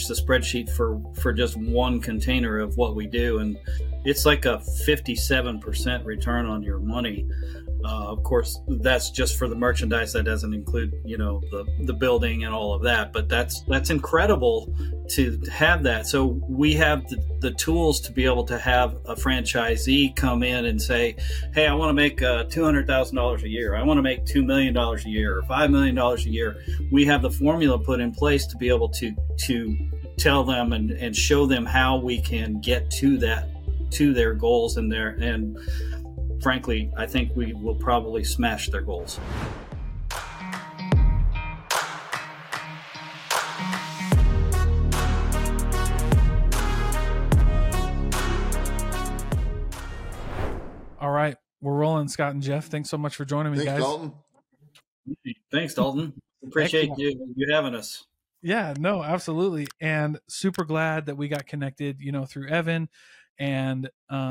finished the spreadsheet for just one container of what we do, and it's like a 57% return on your money. Of course, that's just for the merchandise. That doesn't include, the building and all of that. But that's incredible to have that. So we have the tools to be able to have a franchisee come in and say, "Hey, I want to make $200,000 a year. I want to make $2 million a year or $5 million a year." We have the formula put in place to be able to tell them and show them how we can get to their goals and frankly, I think we will probably smash their goals. All right, we're rolling, Scott and Jeff. Thanks so much for joining me, guys. Dalton. Thanks, Dalton. Appreciate you having us. Yeah, no, absolutely. And super glad that we got connected, through Evan, and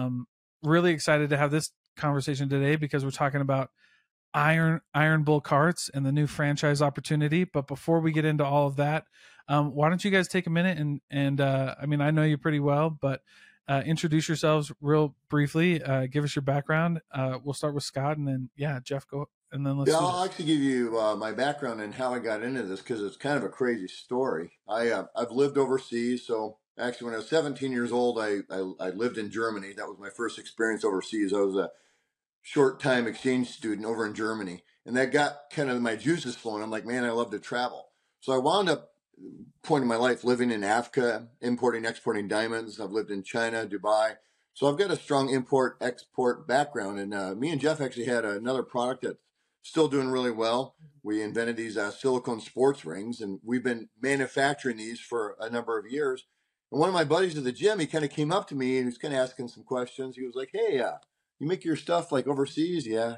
really excited to have this conversation today because we're talking about Iron Bull Carts and the new franchise opportunity. But before we get into all of that, why don't you guys take a minute and I know you pretty well, but introduce yourselves real briefly. Give us your background. We'll start with Scott, and then Jeff, go, and then let's. I'll actually give you my background and how I got into this because it's kind of a crazy story. I've lived overseas, so. Actually, when I was 17 years old, I lived in Germany. That was my first experience overseas. I was a short-time exchange student over in Germany, and that got kind of my juices flowing. I'm like, man, I love to travel. So I wound up, point in my life, living in Africa, importing, exporting diamonds. I've lived in China, Dubai. So I've got a strong import-export background, and me and Jeff actually had another product that's still doing really well. We invented these silicone sports rings, and we've been manufacturing these for a number of years. And one of my buddies at the gym, he kind of came up to me and he was kind of asking some questions. He was like, "Hey, you make your stuff like overseas?" Yeah.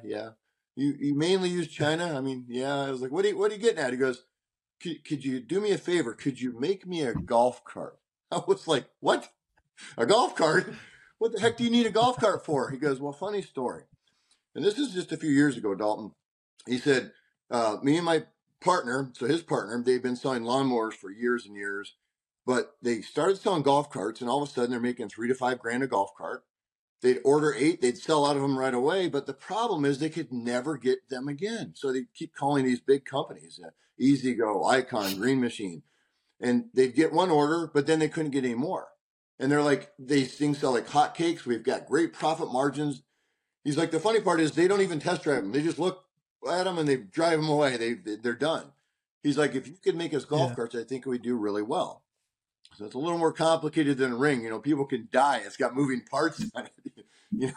You mainly use China? I mean, yeah. I was like, what are you getting at? He goes, could you do me a favor? Could you make me a golf cart? I was like, what? A golf cart? What the heck do you need a golf cart for? He goes, well, funny story. And this is just a few years ago, Dalton. He said, me and my partner, so his partner, they've been selling lawnmowers for years and years. But they started selling golf carts, and all of a sudden they're making $3,000 to $5,000 a golf cart. They'd order 8, they'd sell out of them right away. But the problem is they could never get them again. So they keep calling these big companies, E-Z-GO, Icon, Green Machine. And they'd get one order, but then they couldn't get any more. And they're like, these things sell like hotcakes. We've got great profit margins. He's like, the funny part is they don't even test drive them. They just look at them and they drive them away. They're done. He's like, if you could make us golf carts, I think we'd do really well. So it's a little more complicated than a ring. People can die. It's got moving parts on it.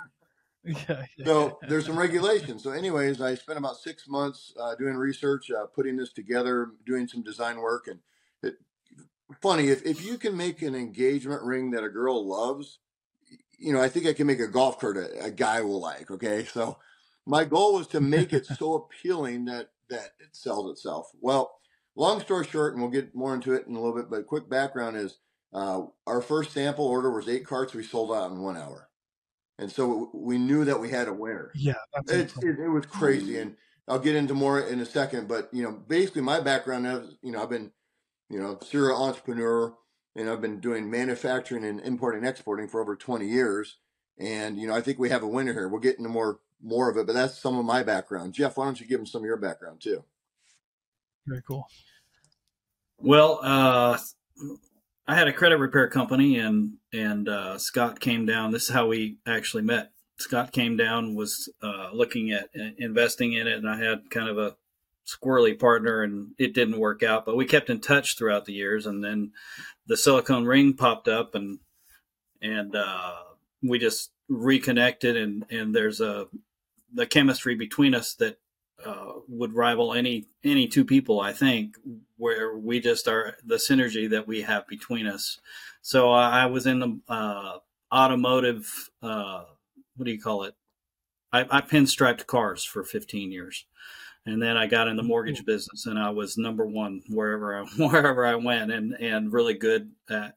So there's some regulations. So anyways, I spent about 6 months doing research, putting this together, doing some design work. And funny, if you can make an engagement ring that a girl loves, I think I can make a golf cart a guy will like. Okay. So my goal was to make it so appealing that it sells itself. Well, long story short, and we'll get more into it in a little bit, but quick background is our first sample order was 8 carts. We sold out in 1 hour. And so we knew that we had a winner. Yeah. It was crazy. And I'll get into more in a second. But, basically my background is, I've been, serial entrepreneur, and I've been doing manufacturing and importing and exporting for over 20 years. And, I think we have a winner here. We'll get into more of it, but that's some of my background. Jeff, why don't you give them some of your background too? Very cool. Well, I had a credit repair company, and Scott came down. This is how we actually met. Scott came down, was looking at investing in it, and I had kind of a squirrely partner, and it didn't work out. But we kept in touch throughout the years, and then the silicone ring popped up, and we just reconnected, and there's the chemistry between us that would rival any two people, I think, where we just are the synergy that we have between us. So I was in the automotive, what do you call it? I pinstriped cars for 15 years. And then I got in the mortgage business, and I was number one wherever I went, and really good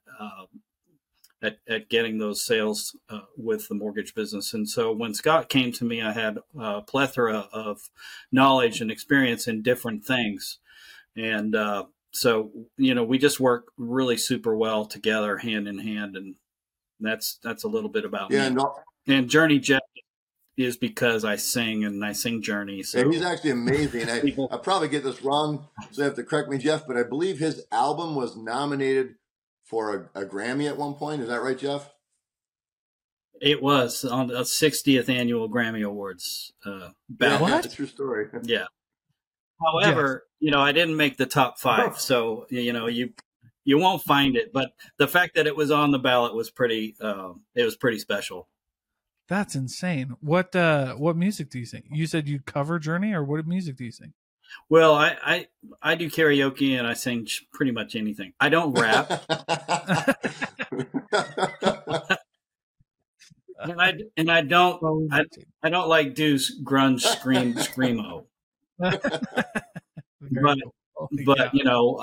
at getting those sales with the mortgage business. And so when Scott came to me, I had a plethora of knowledge and experience in different things. And so, we just work really super well together, hand in hand, and that's a little bit about me. And Journey Jeff is because I sing and I sing Journey. So he's actually amazing. I probably get this wrong, so you have to correct me, Jeff, but I believe his album was nominated for a Grammy at one point. Is that right, Jeff? It was on the 60th annual Grammy Awards. That's a true story. Yeah. However, I didn't make the top 5, so you won't find it. But the fact that it was on the ballot was pretty. It was pretty special. That's insane. What music do you sing? You said you cover Journey, or what music do you sing? Well, I do karaoke and I sing pretty much anything. I don't rap. and I don't like do grunge screamo. But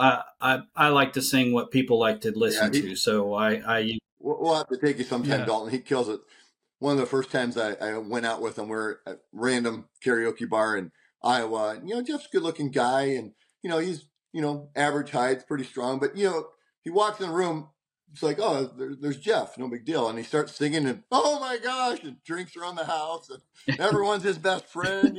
I like to sing what people like to listen to. So we'll have to take you sometime, Dalton. He kills it. One of the first times I went out with him, we're at a random karaoke bar in Iowa. Jeff's a good looking guy, and he's average height, pretty strong. But he walks in the room. It's like, oh, there's Jeff, no big deal. And he starts singing, and oh my gosh, and drinks around the house, and everyone's his best friend,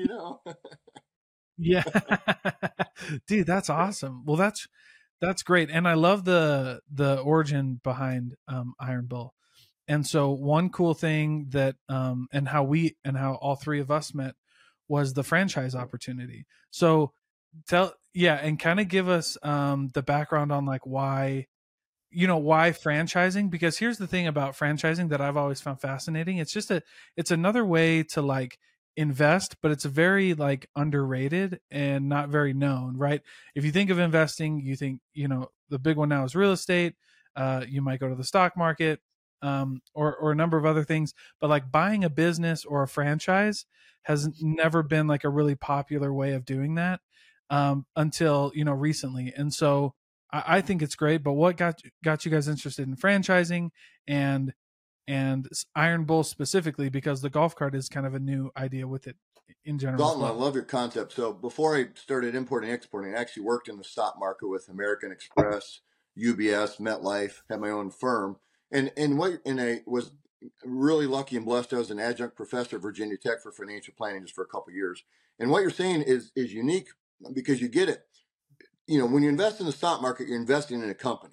Yeah, dude, that's awesome. Well, that's great, and I love the origin behind Iron Bull. And so one cool thing that and how all three of us met was the franchise opportunity. So and kind of give us the background on like why franchising, because here's the thing about franchising that I've always found fascinating. It's another way to like invest, but it's very like underrated and not very known, right? If you think of investing, you think, the big one now is real estate. You might go to the stock market, or a number of other things, but like buying a business or a franchise has never been like a really popular way of doing that until recently. And so I think it's great. But what got you guys interested in franchising and Iron Bull specifically, because the golf cart is kind of a new idea with it in general. Dalton, I love your concept. So before I started importing and exporting, I actually worked in the stock market with American Express, UBS, MetLife, had my own firm. And I was really lucky and blessed. I was an adjunct professor at Virginia Tech for financial planning just for a couple of years. And what you're saying is unique because you get it. When you invest in the stock market, you're investing in a company.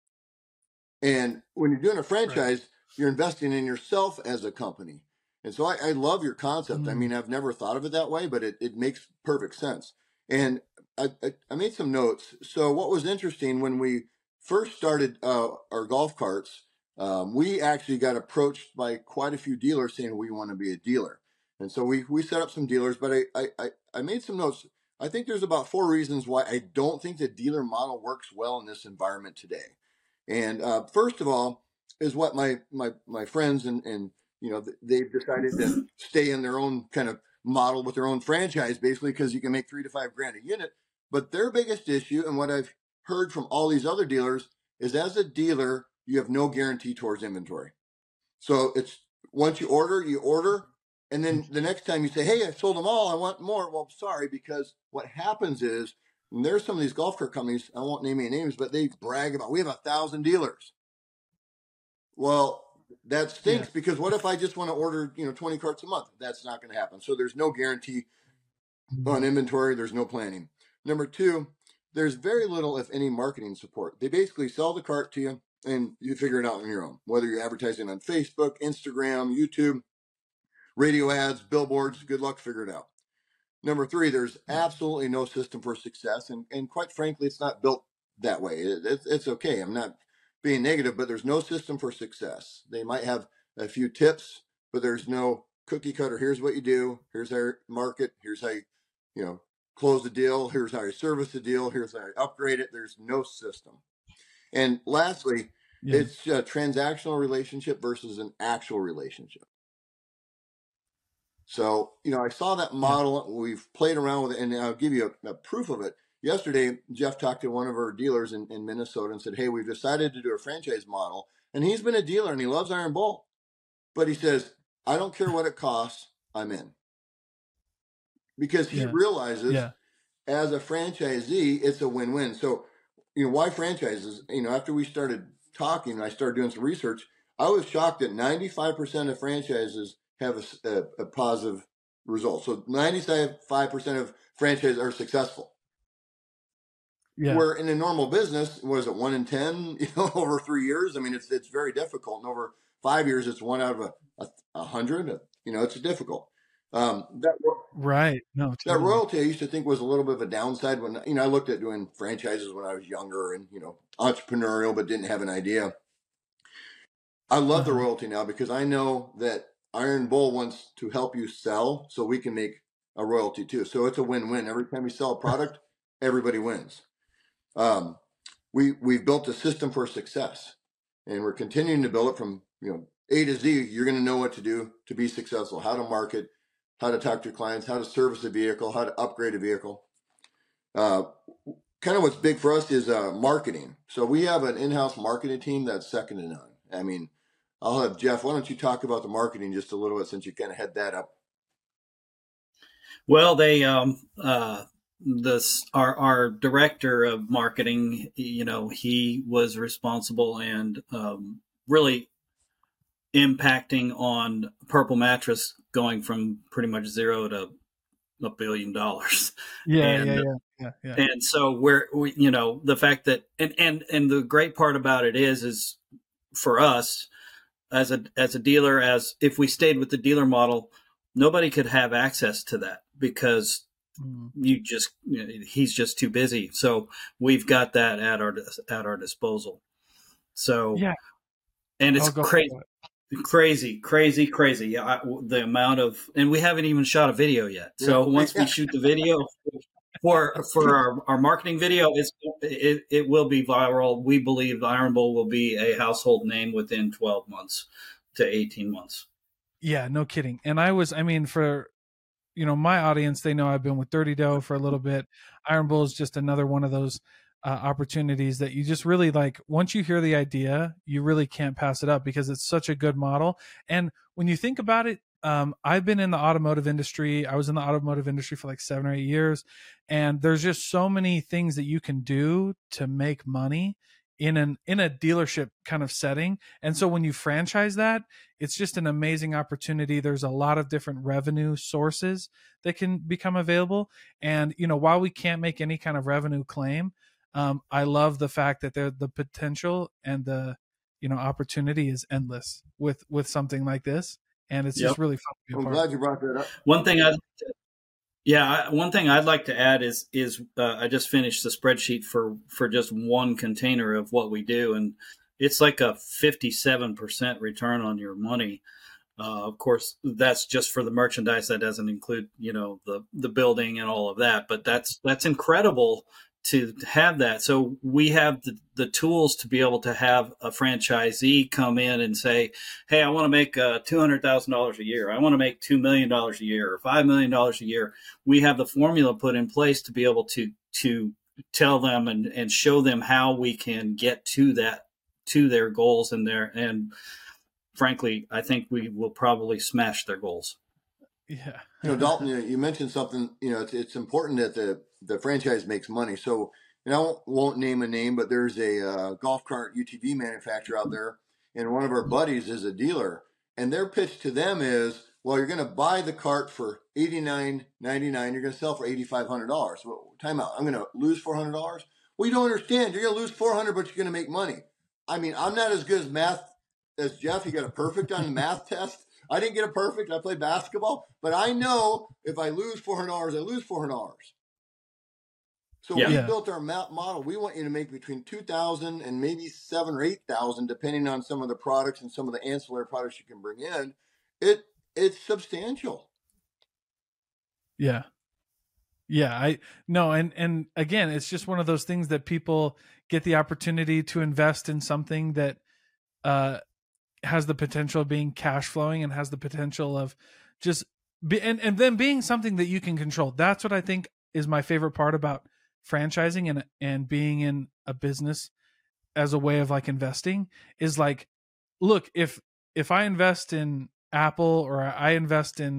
And when you're doing a franchise, you're investing in yourself as a company. And so I love your concept. Mm-hmm. I mean, I've never thought of it that way, but it makes perfect sense. And I made some notes. So what was interesting when we first started our golf carts, we actually got approached by quite a few dealers saying we want to be a dealer. And so we set up some dealers, but I made some notes. I think there's about 4 reasons why I don't think the dealer model works well in this environment today. And first of all is what my friends and they've decided to stay in their own kind of model with their own franchise, basically because you can make $3,000 to $5,000 a unit. But their biggest issue, and what I've heard from all these other dealers, is as a dealer, you have no guarantee towards inventory. So it's once you order, and then the next time you say, hey, I sold them all, I want more. Well, sorry, because what happens is, and there's some of these golf cart companies, I won't name any names, but they brag about, we have 1,000 dealers. Well, that stinks because what if I just want to order, 20 carts a month? That's not going to happen. So there's no guarantee on inventory. There's no planning. Number 2, there's very little, if any, marketing support. They basically sell the cart to you and you figure it out on your own, whether you're advertising on Facebook, Instagram, YouTube, radio ads, billboards, good luck, figure it out. Number 3, there's absolutely no system for success. And quite frankly, it's not built that way. It's okay. I'm not being negative, but there's no system for success. They might have a few tips, but there's no cookie cutter. Here's what you do. Here's how you market. Here's how you close the deal. Here's how you service the deal. Here's how you upgrade it. There's no system. And lastly, it's a transactional relationship versus an actual relationship. So, I saw that model. We've played around with it, and I'll give you a proof of it. Yesterday, Jeff talked to one of our dealers in Minnesota and said, hey, we've decided to do a franchise model. And he's been a dealer, and he loves Iron Bull. But he says, I don't care what it costs, I'm in. Because he realizes as a franchisee, it's a win-win. So why franchises? After we started talking, I started doing some research. I was shocked that 95% of franchises have a positive result. So 95% of franchises are successful. Yeah. Where in a normal business, what is it, 1 in 10, over 3 years? I mean, it's very difficult. And over 5 years, it's 1 out of 100. It's difficult. Right. No, That totally. royalty I used to think was a little bit of a downside when, I looked at doing franchises when I was younger and, entrepreneurial, but didn't have an idea. I love the royalty now because I know that Iron Bull wants to help you sell so we can make a royalty too. So it's a win-win. Every time we sell a product, everybody wins. We've built a system for success, and we're continuing to build it from A to Z. You're going to know what to do to be successful, how to market, how to talk to your clients, how to service a vehicle, how to upgrade a vehicle. Kind of what's big for us is marketing. So we have an in-house marketing team that's second to none. I mean, I'll have Jeff. Why don't you talk about the marketing just a little bit since you kind of head that up? Well, they our director of marketing, he was responsible and really impacting on Purple Mattress going from pretty much zero to $1 billion. Yeah. And so we the fact that and the great part about it is for us as a dealer, as if we stayed with the dealer model, nobody could have access to that because he's just too busy. So we've got that at our disposal. So yeah, and it's crazy. The amount of, and we haven't even shot a video yet. So once we shoot the video for our marketing video, it will be viral. We believe Iron Bull will be a household name within 12 months to 18 months. Yeah, no kidding. And for my audience, they know I've been with Dirty Dough for a little bit. Iron Bull is just another one of those opportunities that you just really like. Once you hear the idea, you really can't pass it up because it's such a good model. And when you think about it, I've been in the automotive industry. I was in the automotive industry for like 7 or 8 years. And there's just so many things that you can do to make money in a dealership kind of setting. And so when you franchise that, it's just an amazing opportunity. There's a lot of different revenue sources that can become available. And, while we can't make any kind of revenue claim, I love the fact that the potential and the, opportunity is endless with something like this. And it's just really fun to be a part. I'm glad you brought that up. One thing I'd like to add is I just finished the spreadsheet for just one container of what we do, and it's like a 57% return on your money. Of course, that's just for the merchandise. That doesn't include the building and all of that. But that's incredible to have that. So we have the tools to be able to have a franchisee come in and say, hey, I want to make $200,000 a year. I want to make $2 million a year or $5 million a year. We have the formula put in place to be able to tell them and show them how we can get to their goals and frankly, I think we will probably smash their goals. Yeah. Dalton, you mentioned something, it's important that the franchise makes money. So, I won't name a name, but there's a golf cart UTV manufacturer out there, and one of our buddies is a dealer, and their pitch to them is, well, you're going to buy the cart for $89.99, you're going to sell for $8,500. Well, time out. I'm going to lose $400. Well, you don't understand. You're going to lose $400, but you're going to make money. I mean, I'm not as good as math as Jeff. He got a perfect on the math test. I didn't get it perfect. I played basketball, but I know if I lose $400, I lose $400. So we built our model. We want you to make between $2,000 and maybe $7,000 or $8,000, depending on some of the products and some of the ancillary products you can bring in. It's substantial. Yeah. I know. And again, it's just one of those things that people get the opportunity to invest in something that, has the potential of being cash flowing and has the potential of just and then being something that you can control. That's what I think is my favorite part about franchising and being in a business as a way of like investing is like, look, if I invest in Apple or I invest in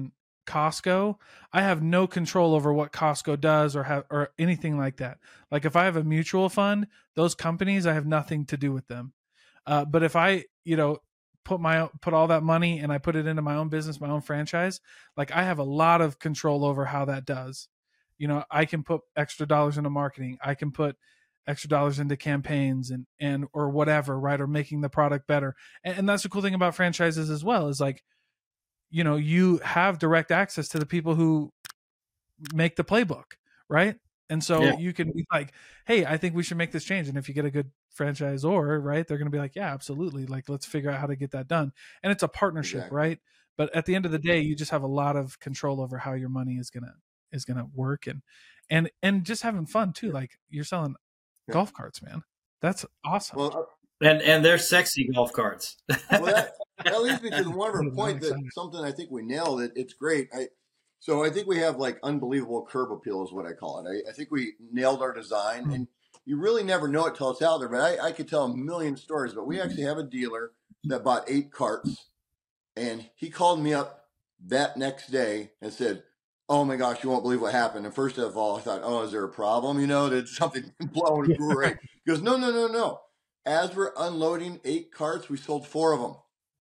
Costco, I have no control over what Costco does or anything like that. Like if I have a mutual fund, those companies, I have nothing to do with them. But if I, put all that money and I put it into my own business, my own franchise, like I have a lot of control over how that does. I can put extra dollars into marketing. I can put extra dollars into campaigns and or whatever, right? Or making the product better. And that's the cool thing about franchises as well, is like, you have direct access to the people who make the playbook, right? And so you can be like, hey, I think we should make this change. And if you get a good franchisor, right, they're going to be like, yeah, absolutely. Like, let's figure out how to get that done. And it's a partnership, Exactly. right? But at the end of the day, you just have a lot of control over how your money is gonna work, and just having fun too. Like you're selling golf carts, man. That's awesome. Well, and they're sexy golf carts. well, that leads me to one of our I'm point that excited. something I think we nailed it. It's great. So I think we have like unbelievable curb appeal is what I call it. I think we nailed our design, and you really never know it till it's out there. But I could tell a million stories. But we actually have a dealer that bought 8 carts, and he called me up that next day and said, "Oh my gosh, you won't believe what happened." And first of all, I thought, "Oh, is there a problem? Did something blow?" Great. He goes, "No. As we're unloading 8 carts, we sold 4 of them."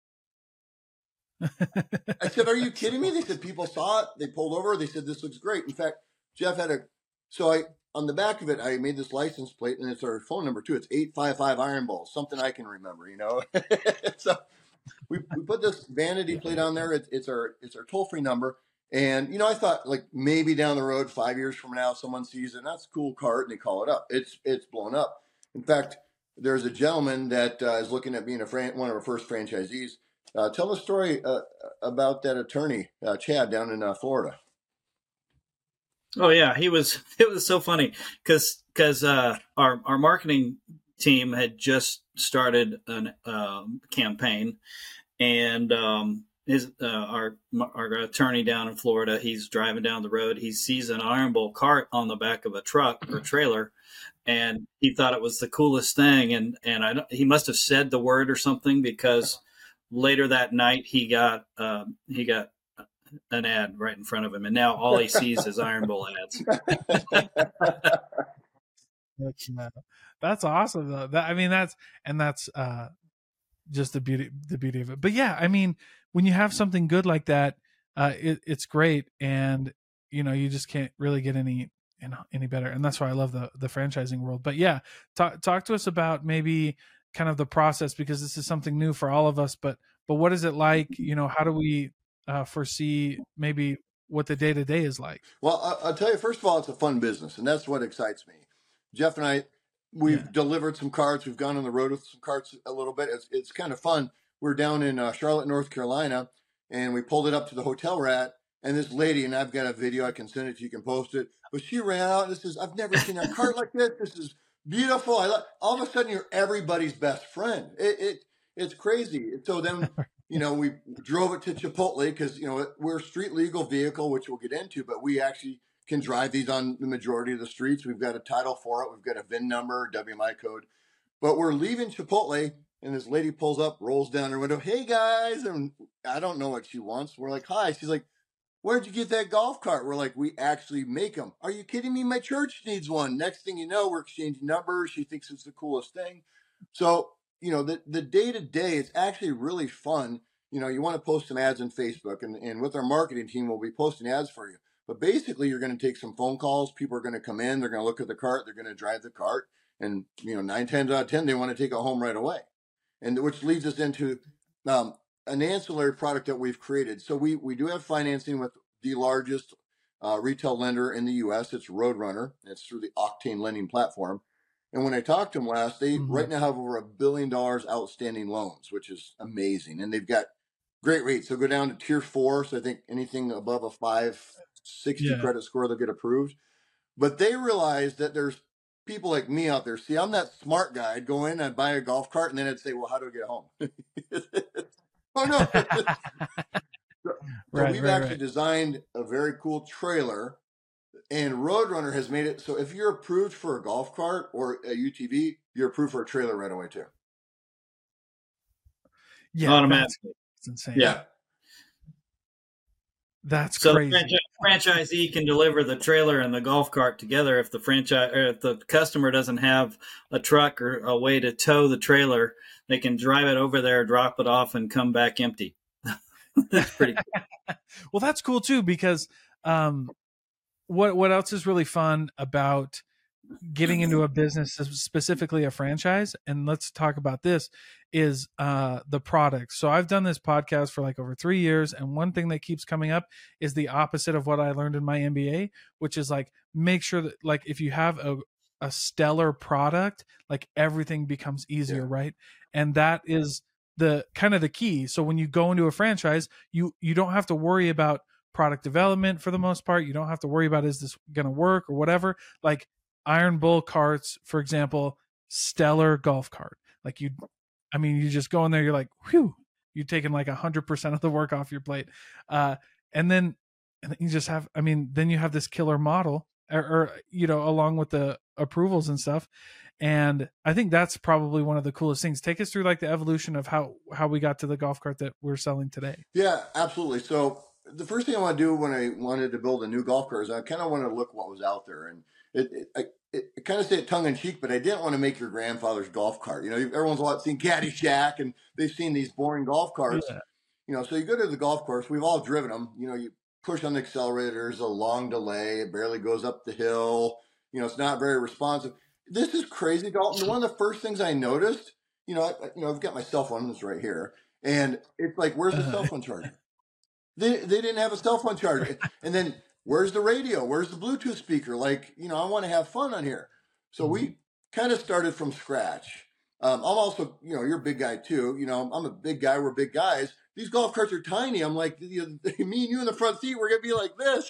I said, "Are you kidding me?" They said people saw it. They pulled over. They said, "This looks great." In fact, Jeff had on the back of it, I made this license plate, and it's our phone number too. It's 855 Iron Balls, something I can remember, So we put this vanity plate on there. It's our toll-free number. And, I thought like maybe down the road, 5 years from now, someone sees it, and that's a cool cart, and they call it up. It's blown up. In fact, there's a gentleman that is looking at being one of our first franchisees. Tell the story about that attorney, Chad, down in Florida. Oh yeah, it was so funny because our marketing team had just started a campaign, and our attorney down in Florida, he's driving down the road, he sees an Iron Bowl cart on the back of a truck or trailer, and he thought it was the coolest thing, and he must have said the word or something, because later that night he got an ad right in front of him, and now all he sees is Iron Bowl ads. That's awesome though. That's just the beauty of it. But yeah, I mean, when you have something good like that, it's great, and you just can't really get any better. And that's why I love the franchising world. But yeah, talk to us about maybe kind of the process, because this is something new for all of us. But what is it like? How do we foresee maybe what the day-to-day is like? Well, I'll tell you, first of all, it's a fun business, and that's what excites me. Jeff and I, we've delivered some carts. We've gone on the road with some carts a little bit. It's kind of fun. We're down in Charlotte, North Carolina, and we pulled it up to the hotel we're at, and this lady, and I've got a video, I can send it to you, you can post it, but she ran out. This is, I've never seen a cart like this. This is beautiful. All of a sudden, you're everybody's best friend. It's crazy. So then, we drove it to Chipotle because, we're a street legal vehicle, which we'll get into, but we actually can drive these on the majority of the streets. We've got a title for it. We've got a VIN number, WMI code. But we're leaving Chipotle, and this lady pulls up, rolls down her window. "Hey, guys." And I don't know what she wants. We're like, "Hi." She's like, "Where'd you get that golf cart?" We're like, "We actually make them." "Are you kidding me? My church needs one." Next thing you know, we're exchanging numbers. She thinks it's the coolest thing. So, the day-to-day, it's actually really fun. You want to post some ads on Facebook, and with our marketing team, we'll be posting ads for you. But basically, you're going to take some phone calls. People are going to come in. They're going to look at the cart. They're going to drive the cart. And, 9 times out of 10, they want to take it home right away. And which leads us into an ancillary product that we've created. So we do have financing with the largest retail lender in the U.S. It's Roadrunner. It's through the Octane lending platform. And when I talked to them last, they right now have over $1 billion outstanding loans, which is amazing. And they've got great rates. They'll go down to tier 4. So I think anything above a 560 credit score, they'll get approved. But they realize that there's people like me out there. See, I'm that smart guy. I'd go in, I'd buy a golf cart, and then I'd say, "Well, how do I get home?" Oh, no. So we've actually designed a very cool trailer, and Roadrunner has made it so if you're approved for a golf cart or a UTV, you're approved for a trailer right away too. Yeah, automatically. It's insane. Yeah. That's So crazy. the franchisee can deliver the trailer and the golf cart together. If the franchise or if the customer doesn't have a truck or a way to tow the trailer, they can drive it over there, drop it off, and come back empty. That's pretty cool. Well, that's cool too, because what else is really fun about getting into a business, specifically a franchise, and let's talk about this, is the product. So I've done this podcast for like over 3 years, and one thing that keeps coming up is the opposite of what I learned in my MBA, which is like, make sure that like if you have a stellar product, like everything becomes easier, right? And that is the kind of the key. So when you go into a franchise, you don't have to worry about product development for the most part. You don't have to worry about, is this going to work or whatever. Like Iron Bull carts, for example, stellar golf cart. Like you just go in there, you're like, whew, you're taking like 100% of the work off your plate. And then you just have, then you have this killer model or along with the approvals and stuff. And I think that's probably one of the coolest things. Take us through like the evolution of how we got to the golf cart that we're selling today. Yeah, absolutely. So the first thing I want to do when I wanted to build a new golf cart is I kind of wanted to look what was out there. And it kind of say it tongue in cheek, but I didn't want to make your grandfather's golf cart. Everyone's seen Caddyshack and they've seen these boring golf carts. Yeah. So you go to the golf course, we've all driven them. You push on the accelerator, there's a long delay, it barely goes up the hill. It's not very responsive. This is crazy, Dalton. One of the first things I noticed, I've got my cell phone, it's right here, and it's like, where's the cell phone charger? They didn't have a cell phone charger. And then where's the radio? Where's the Bluetooth speaker? I want to have fun on here. So we kind of started from scratch. I'm also, you're a big guy too. I'm a big guy. We're big guys. These golf carts are tiny. I'm like, me and you in the front seat, we're going to be like this,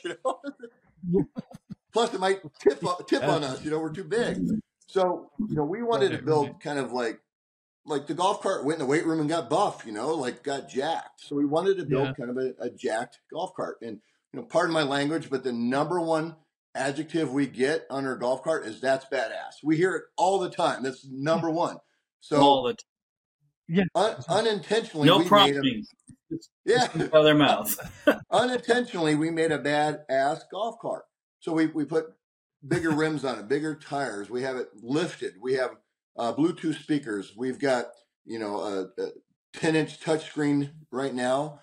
Plus it might tip on us, we're too big. So, we wanted to build kind of like the golf cart went in the weight room and got buff, got jacked. So we wanted to build kind of a jacked golf cart. And, pardon my language, but the number one adjective we get on our golf cart is that's badass. We hear it all the time. That's number one. So all the time. Unintentionally, no prompting. Out of their mouth. Unintentionally, we made a badass golf cart. So we put bigger rims on it, bigger tires. We have it lifted. We have Bluetooth speakers. We've got, a 10-inch touchscreen right now.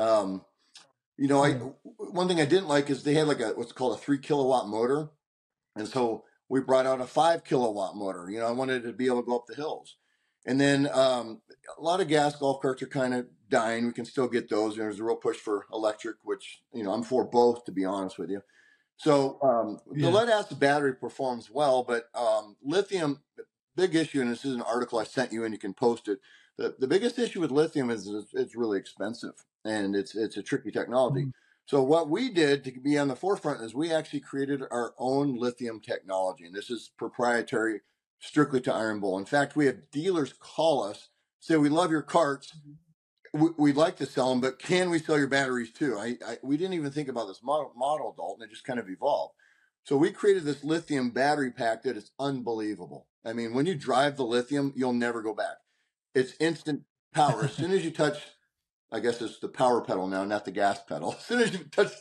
One thing I didn't like is they had what's called a 3 kilowatt motor. And so we brought out a 5 kilowatt motor. I wanted to be able to go up the hills. And then a lot of gas golf carts are kind of dying. We can still get those. There's a real push for electric, which, I'm for both, to be honest with you. So the lead acid battery performs well, but lithium, big issue, and this is an article I sent you and you can post it. The biggest issue with lithium is it's really expensive and it's a tricky technology. So what we did to be on the forefront is we actually created our own lithium technology, and this is proprietary strictly to Iron Bull. In fact, we have dealers call us, say, we love your carts. We'd like to sell them, but can we sell your batteries too? We didn't even think about this model, Dalton. It just kind of evolved. So we created this lithium battery pack that is unbelievable. When you drive the lithium, you'll never go back. It's instant power. As soon as you touch, I guess it's the power pedal now, not the gas pedal. As soon as you touch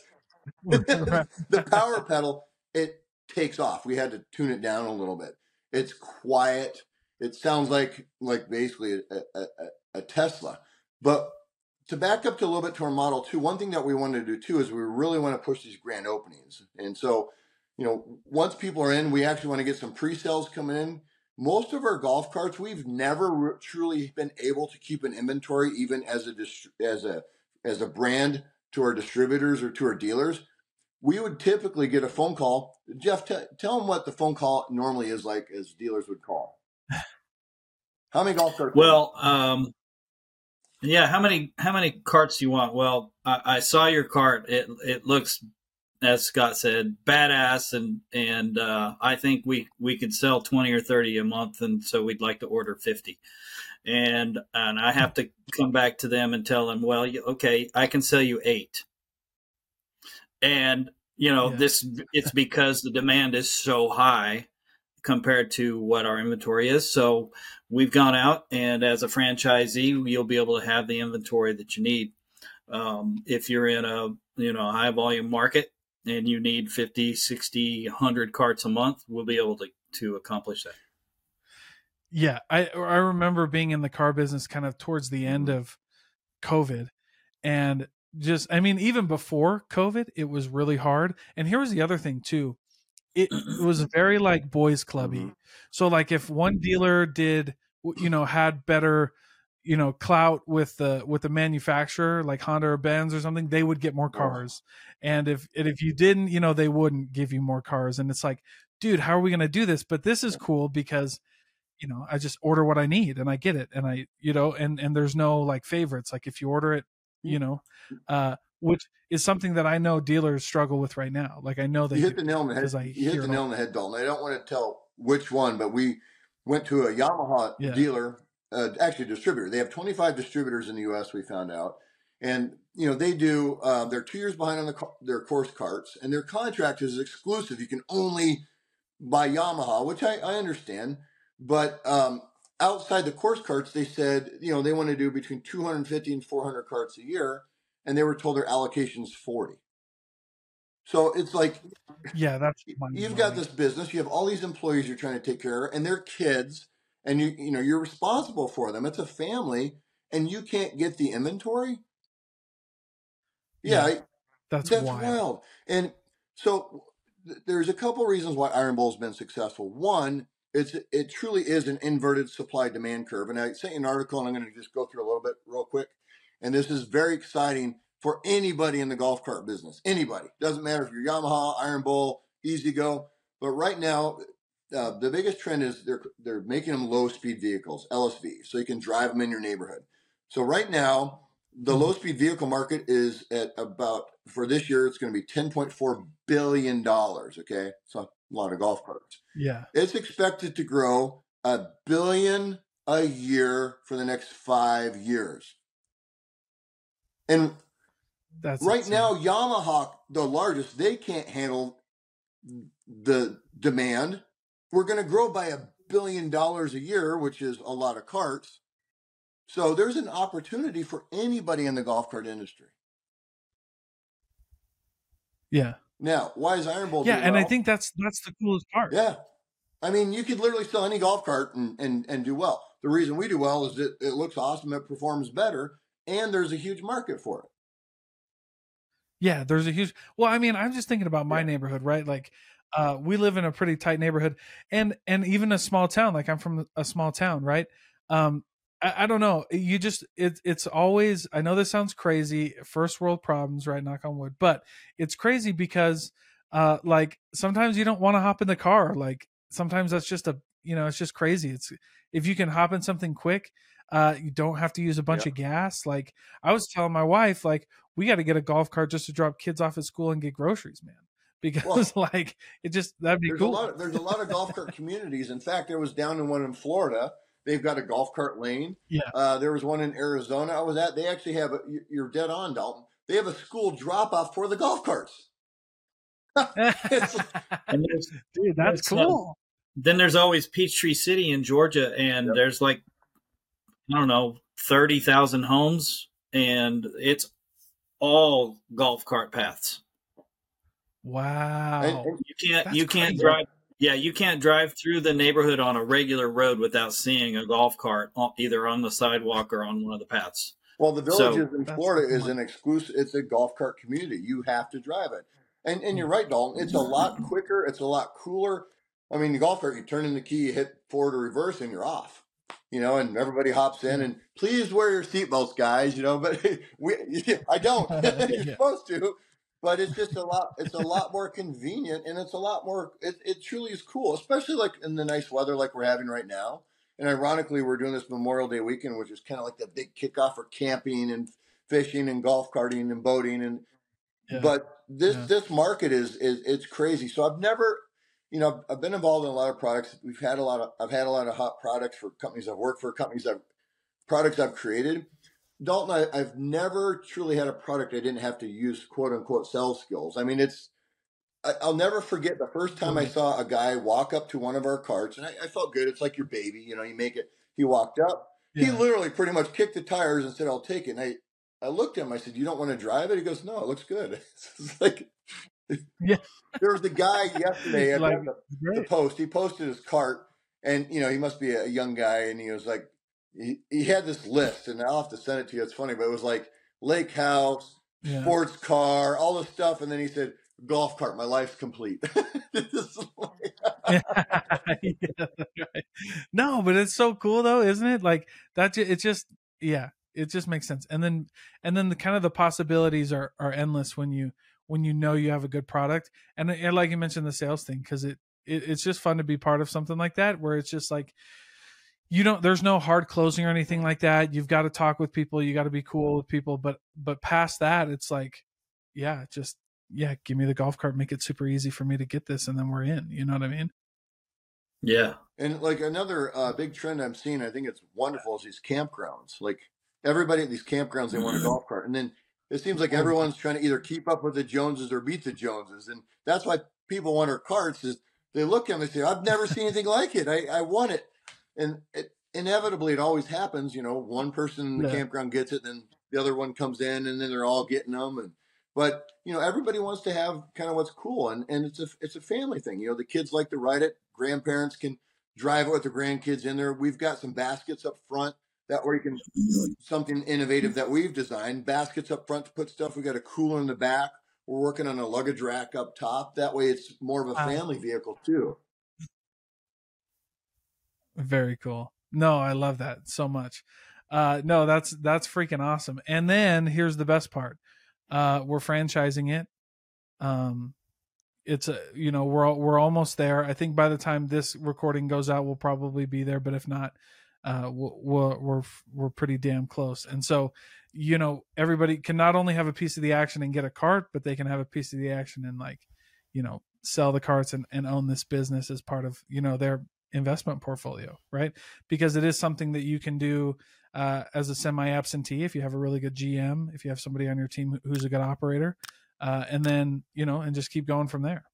the power pedal, it takes off. We had to tune it down a little bit. It's quiet. It sounds like basically a Tesla. But to back up to a little bit to our Model 2, one thing that we wanted to do too is we really want to push these grand openings. And so, once people are in, we actually want to get some pre-sales coming in. Most of our golf carts, we've never truly been able to keep an inventory, even as a brand to our distributors or to our dealers. We would typically get a phone call. Jeff, tell them what the phone call normally is like as dealers would call. How many golf carts? Well, yeah. How many carts do you want? Well, I saw your cart. It looks, as Scott said, badass, and I think we could sell 20 or 30 a month, and so we'd like to order 50. And I have to come back to them and tell them, well, okay, I can sell you 8. And it's because the demand is so high compared to what our inventory is. So we've gone out, and as a franchisee, you'll be able to have the inventory that you need. If you're in a high volume market and you need 50, 60, 100 carts a month, we'll be able to accomplish that. Yeah, I remember being in the car business kind of towards the end of COVID, and just, I mean, even before COVID, it was really hard. And here was the other thing too. It was very like boys clubby. So like if one dealer did, had better, clout with the manufacturer, like Honda or Benz or something, they would get more cars. And if you didn't, they wouldn't give you more cars. And it's like, dude, how are we going to do this? But this is cool because I just order what I need and I get it. And I, and there's no like favorites. Like if you order it, which is something that I know dealers struggle with right now. Like I know they hit the nail on the head. You hit the nail on the head, Dalton. I don't want to tell which one, but we went to a Yamaha dealer, actually a distributor. They have 25 distributors in the U.S. We found out, and they do. They're 2 years behind on their course carts, and their contract is exclusive. You can only buy Yamaha, which I understand. But outside the course carts, they said, they want to do between 250 and 400 carts a year. And they were told their allocation's 40. So it's like, yeah, that's you've got this business. You have all these employees you're trying to take care of, and they're kids, and you're responsible for them. It's a family, and you can't get the inventory. Yeah, that's wild. And so there's a couple reasons why Iron Bull's been successful. One, it truly is an inverted supply demand curve. And I sent you an article, and I'm going to just go through a little bit real quick. And this is very exciting for anybody in the golf cart business. Anybody. Doesn't matter if you're Yamaha, Iron Bull, E-Z-GO. But right now, the biggest trend is they're making them low-speed vehicles, LSV, so you can drive them in your neighborhood. So right now, the low-speed vehicle market is at about, for this year, it's going to be $10.4 billion, okay? So a lot of golf carts. Yeah. It's expected to grow $1 billion a year for the next 5 years. And that's right insane. Now, Yamaha, the largest, they can't handle the demand. We're going to grow by $1 billion a year, which is a lot of carts. So there's an opportunity for anybody in the golf cart industry. Yeah. Now, why is Iron Bull? Yeah, and I think that's the coolest part. Yeah. I mean, you could literally sell any golf cart and do well. The reason we do well is that it looks awesome, it performs better, and there's a huge market for it. Yeah, there's a huge. Well, I mean, I'm just thinking about my neighborhood, right? Like, we live in a pretty tight neighborhood, and even a small town. Like, I'm from a small town, right? I don't know. You just it's always. I know this sounds crazy, first world problems, right? Knock on wood, but it's crazy because, like, sometimes you don't want to hop in the car. Like, sometimes that's just it's just crazy. It's if you can hop in something quick. You don't have to use a bunch of gas. Like I was telling my wife, like we got to get a golf cart just to drop kids off at school and get groceries, man. Because like that'd be cool. There's a lot of golf cart communities. In fact, there was down in one in Florida. They've got a golf cart lane. Yeah. There was one in Arizona I was at. They actually have you're dead on, Dalton. They have a school drop off for the golf carts. Dude, that's cool. Then there's always Peachtree City in Georgia, and there's like, I don't know, 30,000 homes, and it's all golf cart paths. Wow. And you can't drive. Yeah, you can't drive through the neighborhood on a regular road without seeing a golf cart either on the sidewalk or on one of the paths. Well, the Villages in Florida is an exclusive. It's a golf cart community. You have to drive it, and you're right, Dalton. It's a lot quicker. It's a lot cooler. I mean, the golf cart, you turn in the key, you hit forward or reverse, and you're off. And everybody hops in, and please wear your seatbelts, guys. But I don't. You're supposed to, but it's just a lot. It's a lot more convenient, and it's a lot more. It truly is cool, especially like in the nice weather like we're having right now. And ironically, we're doing this Memorial Day weekend, which is kind of like the big kickoff for camping and fishing and golf carting and boating. But this market is it's crazy. So I've never. I've been involved in a lot of products. I've had a lot of hot products for companies I've worked for, products I've created. Dalton, I've never truly had a product I didn't have to use quote unquote sales skills. I mean, I'll never forget the first time I saw a guy walk up to one of our carts, and I felt good. It's like your baby, you make it. He walked up. Yeah. He literally pretty much kicked the tires and said, "I'll take it." And I looked at him. I said, "You don't want to drive it?" He goes, "No, it looks good." It's like, Yeah. there was the guy yesterday at Like, the post. He posted his cart, and he must be a young guy, and he was like, he had this list, and I'll have to send it to you. It's funny, but it was like lake house, Yeah. sports car, all this stuff, and then he said, "Golf cart, my life's complete." Yeah, that's right. No, but it's so cool though, isn't it? Like that, it just makes sense. And then the kind of the possibilities are endless when you know you have a good product. And like you mentioned, the sales thing, because it's just fun to be part of something like that, where it's just like, there's no hard closing or anything like that. You've got to talk with people, you got to be cool with people, but past that, it's like, give me the golf cart, make it super easy for me to get this, and then we're in. You know what I mean? Yeah. And like another big trend I'm seeing, I think it's wonderful, is these campgrounds. Like everybody at these campgrounds, they want a golf cart. And then it seems like everyone's trying to either keep up with the Joneses or beat the Joneses. And that's why people want our carts, is they look at them and say, "I've never seen anything like it. I want it." And inevitably, it always happens. One person in the campground gets it, then the other one comes in, and then they're all getting them. But everybody wants to have kind of what's cool, and it's a family thing. The kids like to ride it. Grandparents can drive it with their grandkids in there. We've got some baskets up front that where you can, something innovative that we've designed. Baskets up front to put stuff. We got a cooler in the back. We're working on a luggage rack up top. That way, it's more of a family vehicle too. Very cool. No, I love that so much. No, that's freaking awesome. And then here's the best part. We're franchising it. It's we're almost there. I think by the time this recording goes out, we'll probably be there, but if not, we're pretty damn close. And so, everybody can not only have a piece of the action and get a cart, but they can have a piece of the action and sell the carts and own this business as part of, their investment portfolio, right? Because it is something that you can do as a semi-absentee if you have a really good GM, if you have somebody on your team who's a good operator, and then and just keep going from there.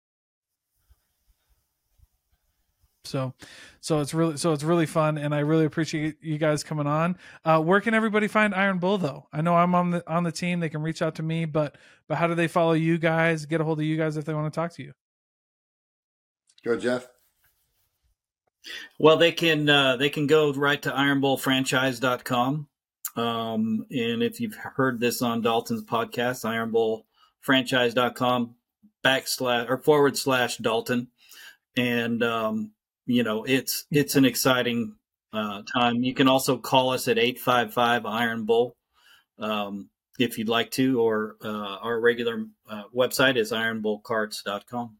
So it's really fun, and I really appreciate you guys coming on. Where can everybody find Iron Bull though? I know I'm on the team. They can reach out to me, but how do they follow you guys? Get a hold of you guys if they want to talk to you. Go, Jeff. Well, they can go right to ironbullfranchise.com. And if you've heard this on Dalton's podcast, ironbullfranchise.com /Dalton. And, it's an exciting time. You can also call us at 855 Iron Bull if you'd like to, or our regular website is ironbullcarts.com.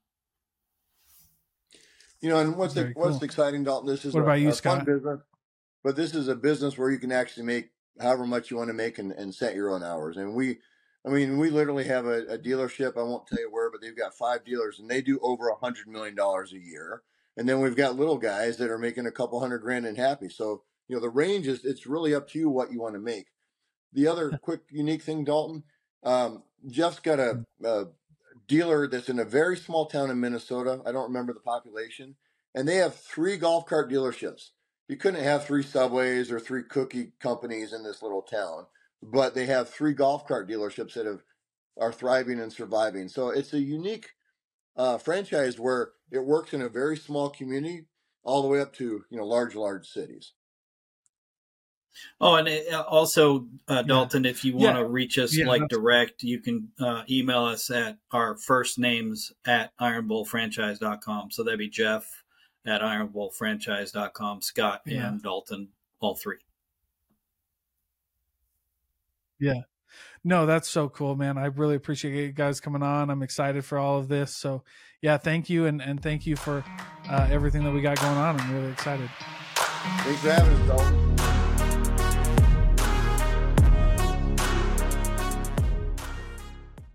And what's exciting, Dalton? This is what about you, Scott? Fun business, but this is a business where you can actually make however much you want to make and set your own hours. And we literally have a dealership. I won't tell you where, but they've got 5 dealers, and they do over $100 million a year. And then we've got little guys that are making a couple $100,000 and happy. So the range it's really up to you what you want to make. The other quick unique thing, Dalton, Jeff's got a dealer that's in a very small town in Minnesota. I don't remember the population. And they have 3 golf cart dealerships. You couldn't have 3 Subways or 3 cookie companies in this little town, but they have 3 golf cart dealerships that are thriving and surviving. So it's a unique franchise where it works in a very small community all the way up to large cities. Oh, and also, Dalton, if you want to reach us direct, you can email us at our first names at ironbullfranchise.com. So that'd be Jeff at ironbullfranchise.com, Scott and Dalton, all 3. Yeah. No, that's so cool, man. I really appreciate you guys coming on. I'm excited for all of this. So thank you. And thank you for everything that we got going on. I'm really excited. Thanks for having us, Dalton.